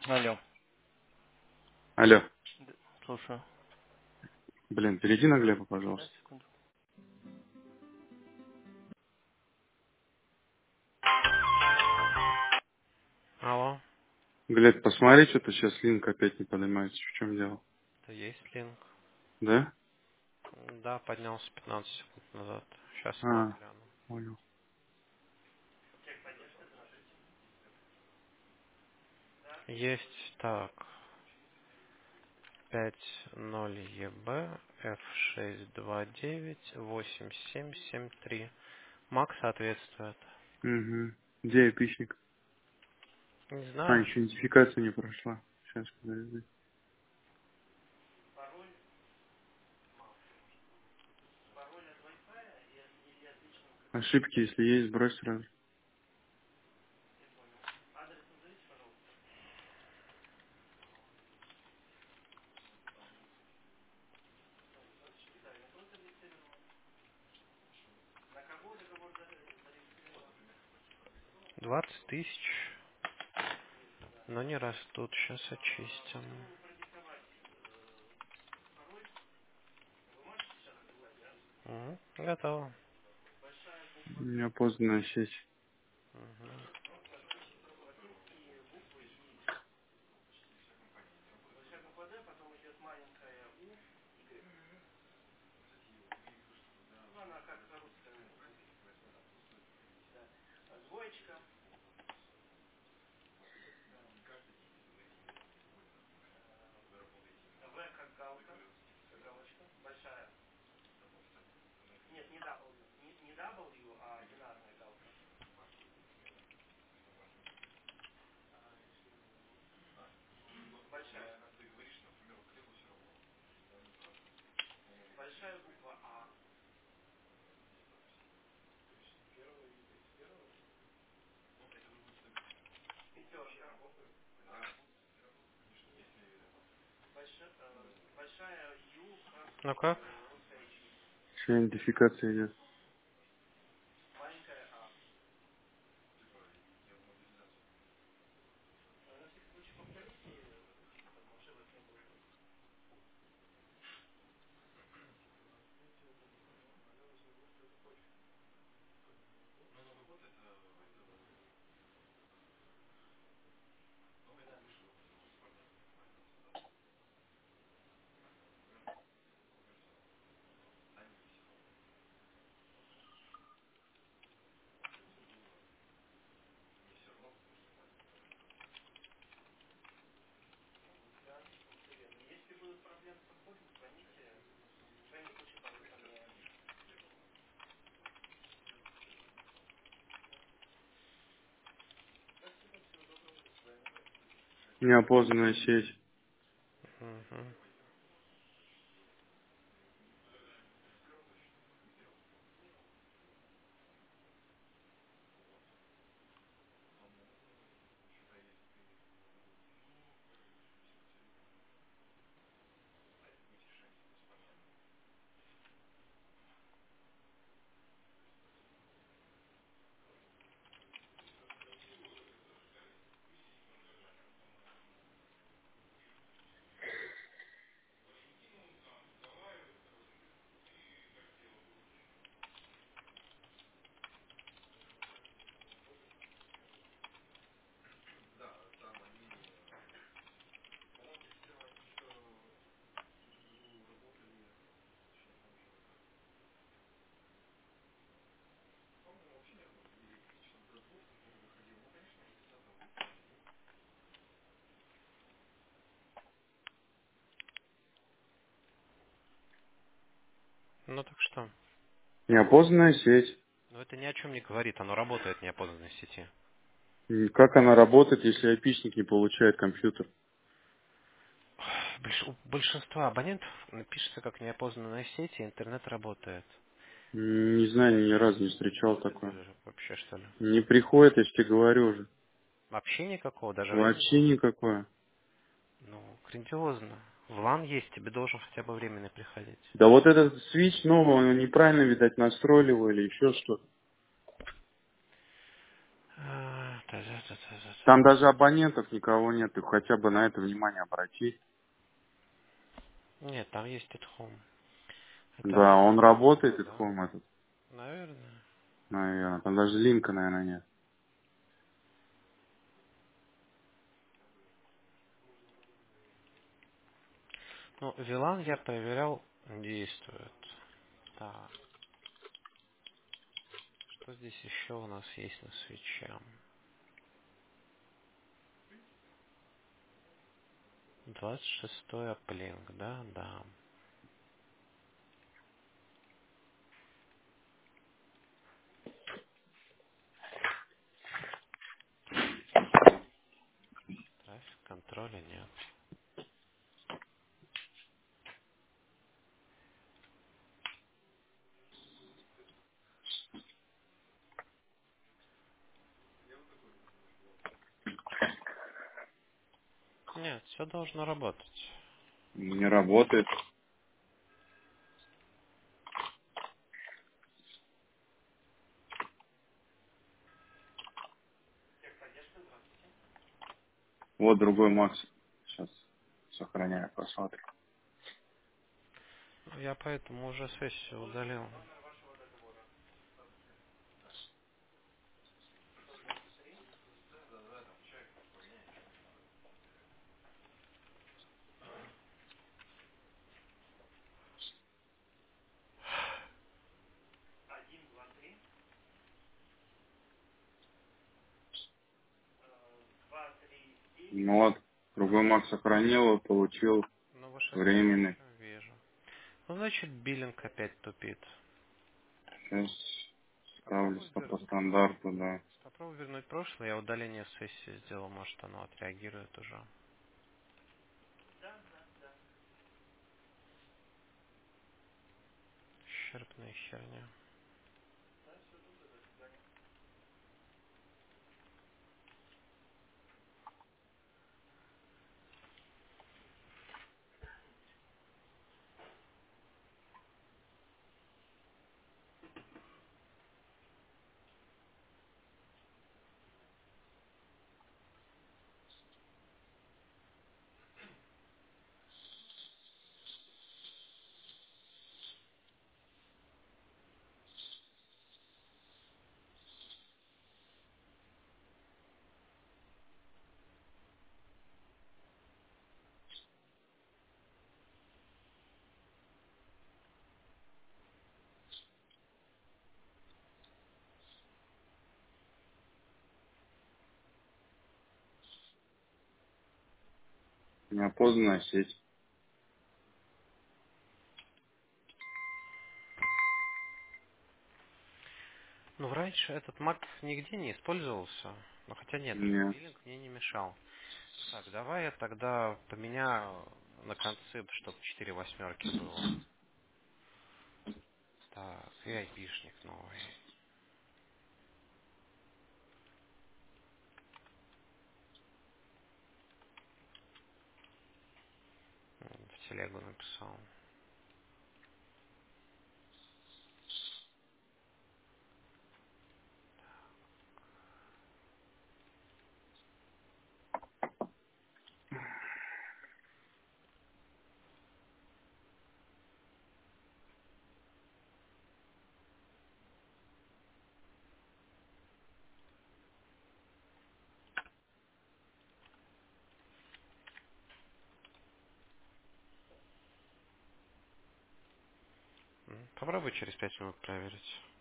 Алло. Алло. Слушаю. Блин, перейди на Глеба, Да, пожалуйста. секунду. Алло, Глеб, посмотри, что-то сейчас линк опять не поднимается. В чем дело? это есть линк. Да? Да, поднялся 15 секунд назад. Сейчас снова А, гляну. понял. Есть, так, 5.0 ЕБ, F629, 8773. Мак соответствует. Угу. Где айпишник? Не А, знаю. еще идентификация не прошла. Сейчас, подожди. Ошибки, если есть, брось сразу. 20 тысяч, но не растут. Сейчас очистим. Готово. Неопознанная сеть. Мгм. Ну как? Еще идентификация идет. Неопознанная сеть. Мгм. Ну так что? Неопознанная сеть. Но это ни о чем не говорит. Оно работает в неопознанной сети. Как она работает, если айпишник не получает компьютер? У большинства абонентов пишется как неопознанная сеть, и интернет работает. Не знаю, ни разу не Не встречал такое. используешь вообще, что ли? Не приходит, я же тебе говорю уже. Вообще никакого, даже Вообще временного? никакое. Ну, грандиозно. В LAN есть, тебе должен хотя бы временно приходить. Да вот этот свич новый, он неправильно, видать, настроили его или еще что-то. Там даже абонентов никого нет, ты хотя бы на это внимание обрати. Нет, там есть Home. Это Да, он английская работает, фирма, и да? Home этот, Наверное. наверное. Там даже линка, наверное, нет. Ну, VLAN я проверял, действует. Так, что здесь еще у нас есть на свече? 26 Uplink, да, да. Трафик контроля нет. Нет, все должно работать. Не работает. Вот другой Макс. Сейчас сохраняю, посмотрим. Я поэтому уже сессию удалил. Ну вот, другой Макс сохранил, получил Ну, вышедшую временный. сессию вижу. Ну, значит, биллинг опять тупит. Сейчас ставлю Попробуй, по стандарту, да. попробуй вернуть прошлое. Я удаление сессии сделал. Может, оно отреагирует уже. Щерпная херня. Неопознанная сеть. Ну, раньше этот Mac нигде не использовался. Ну, хотя нет, Нет. биллинг мне не мешал. Так, давай я тогда поменяю на концепт, чтобы 4 восьмерки было. Так, и айпишник новый. В телегу написал. Попробуй через 5 минут проверить.